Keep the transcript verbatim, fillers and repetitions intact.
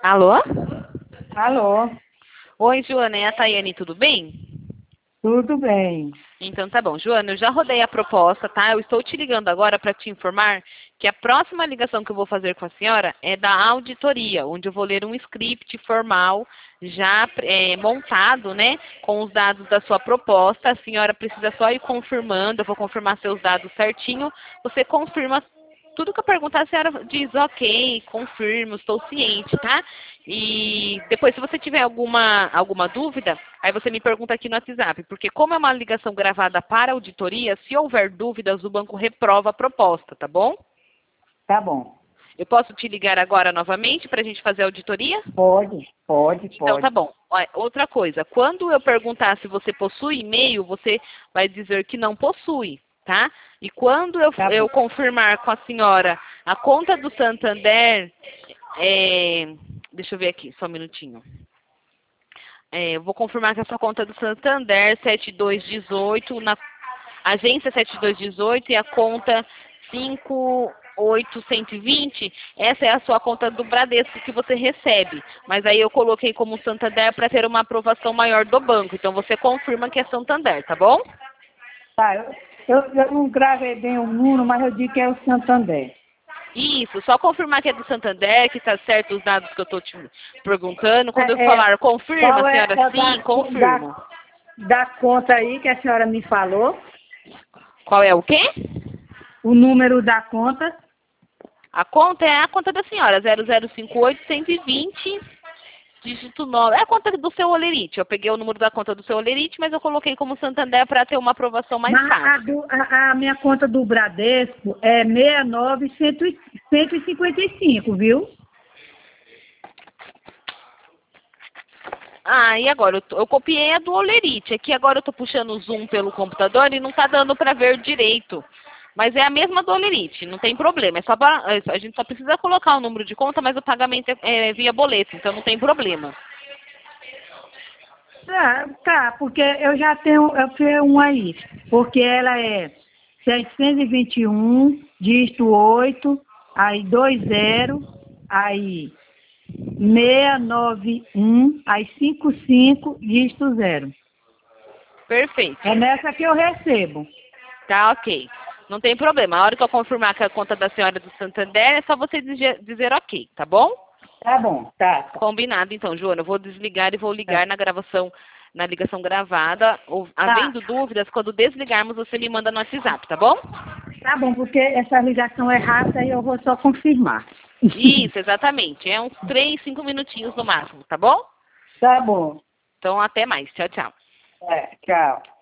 Alô? Alô, Oi, Joana, é a Tayane, tudo bem? tudo bem? Então tá bom. Joana, eu já rodei a proposta, tá? Eu estou te ligando agora para te informar que a próxima ligação que eu vou fazer com a senhora é da auditoria, onde eu vou ler um script formal já é, montado, né, com os dados da sua proposta. A senhora precisa só ir confirmando, eu vou confirmar seus dados certinho. Você confirma tudo que eu perguntar, a senhora diz ok, confirmo, estou ciente, tá? E depois, se você tiver alguma, alguma dúvida, aí você me pergunta aqui no WhatsApp, porque como é uma ligação gravada para auditoria, se houver dúvidas, o banco reprova a proposta, tá bom? Tá bom. Eu posso te ligar agora novamente para a gente fazer a auditoria? Pode, pode, Então tá pode. bom. Ó, outra coisa, quando eu perguntar se você possui e-mail, você vai dizer que não possui, tá? E quando eu, Tá bom. eu confirmar com a senhora a conta do Santander, é, deixa eu ver aqui, só um minutinho. É, eu vou confirmar que a sua conta é do Santander sete dois um oito, na agência sete dois um oito e a conta cinco oito um zero, essa é a sua conta do Bradesco que você recebe. Mas aí eu coloquei como Santander para ter uma aprovação maior do banco. Então você confirma que é Santander, tá bom? Tá, eu, eu, eu não gravei bem o número, mas eu digo que é o Santander. Isso, só confirmar que é do Santander, que tá certo os dados que eu tô te perguntando. Quando eu É, é, falar confirma, qual é, senhora, é sim, da, confirmo. da, da conta aí que a senhora me falou? Qual é o quê? O número da conta? A conta é a conta da senhora, zero zero cinco oito um dois zero, dígito nove. É a conta do seu Olerite. Eu peguei o número da conta do seu Olerite, mas eu coloquei como Santander para ter uma aprovação mais Mas a, fácil. do, a, a minha conta do Bradesco é seis nove cento e cinquenta e cinco, viu? Ah, e agora? Eu, tô- eu copiei a do Olerite. Aqui agora eu tô puxando o zoom pelo computador e não tá dando para ver direito. Mas é a mesma do Olerite, não tem problema. É só pra- a gente só precisa colocar o número de conta, mas o pagamento é, é via boleto, então não tem problema. Tá, tá, porque eu já tenho, eu tenho um aí, porque ela é setecentos e vinte e um, dígito oito, aí dois zero, aí seiscentos e noventa e um, aí cinquenta e cinco, dígito zero. Perfeito. É nessa que eu recebo. Tá, ok. Não tem problema. A hora que eu confirmar que a conta da senhora é do Santander, é só você dizer, dizer ok, tá bom? Tá bom, tá, tá. Combinado, então, Joana. Eu vou desligar e vou ligar Tá, na gravação, na ligação gravada. Ou, tá, havendo dúvidas, quando desligarmos, você me manda no WhatsApp, tá bom? tá bom, porque essa ligação é rápida e eu vou só confirmar. Isso, exatamente. É uns três, cinco minutinhos no máximo, tá bom? Tá bom. Então, até mais. Tchau, tchau. É, tchau.